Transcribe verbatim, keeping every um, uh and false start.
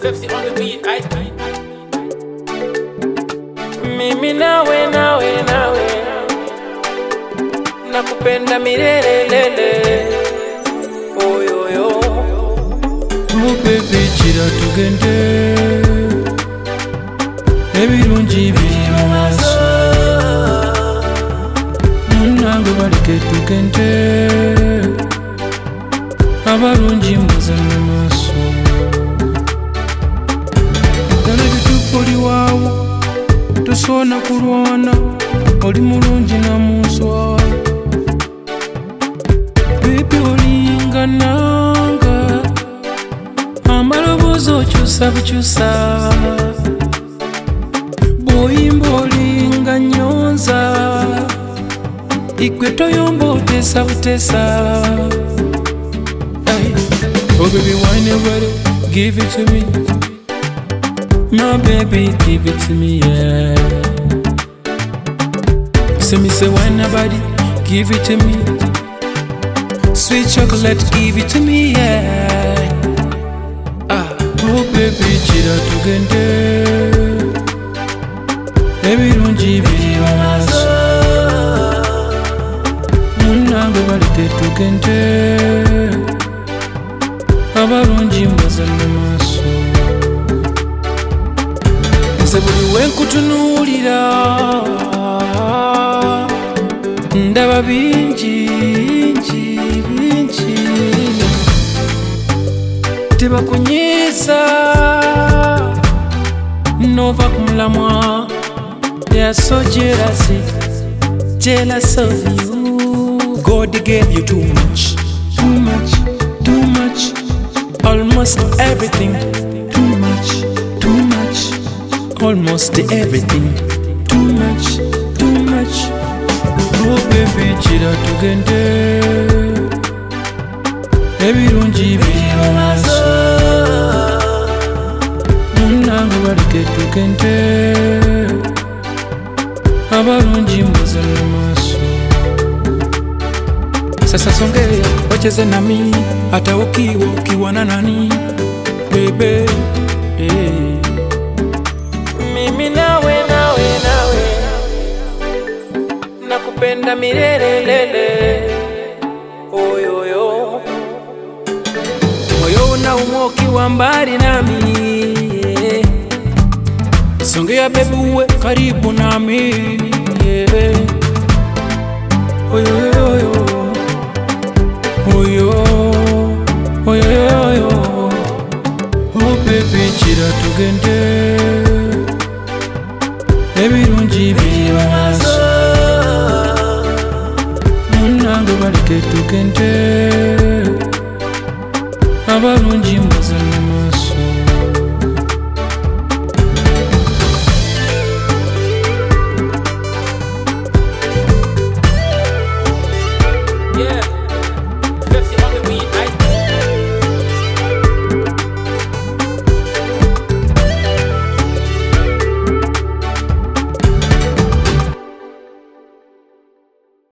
fifty on the beat, I Mimi nawe nawe nawe nakupenda milele lele. Oh yo yo. Oh baby chira tugende ebirungi biri mu maaso munange baleke tugende abalungi mbuze mu maaso dala bituufu oli waawo tosoona kulwana oli mulungi na munswa bibi olinga nanga amaloboozi okyusa bukyusa bw'oyimba olinga nnyonza igwe toyomba oteesa buteesa. Oh baby wine it ready, give it to me. My baby give it to me, yeah. Say me say wine nobody, give it to me. Sweet chocolate, give it to me, yeah. Ah, oh baby chira tugende ebirungi biri mu maaso munange baleke tugende abalungi mbuze mu maaso nze buli wenkutunuulira ndaba bingi bingi tebakunyiisa nova ku mulamwa. They are so jealous, jealous of you. God gave you too much, too much, too much. Almost everything, too much, too much. Almost everything, too much, too much. Oh baby chira tugende ebirungi biri mu maaso munange baleke tugende abalungi mbuze mu maaso. Sasa songea wacheze nami hata ukiwa ukiwa na nani bebe, hey. Mimi nawe nawe nawe nakupenda milele lele. Oh yo yo. Moyo unaumwa ukiwa mbali nami, yeah. Songea baby uwe karibu nami, yeah. Oh yo yo yo. Oh yo, oh yo yo yo. Oh baby chira tugende ebirungi biri mu maaso munange baleke tugende abalungi mbuze mu maaso.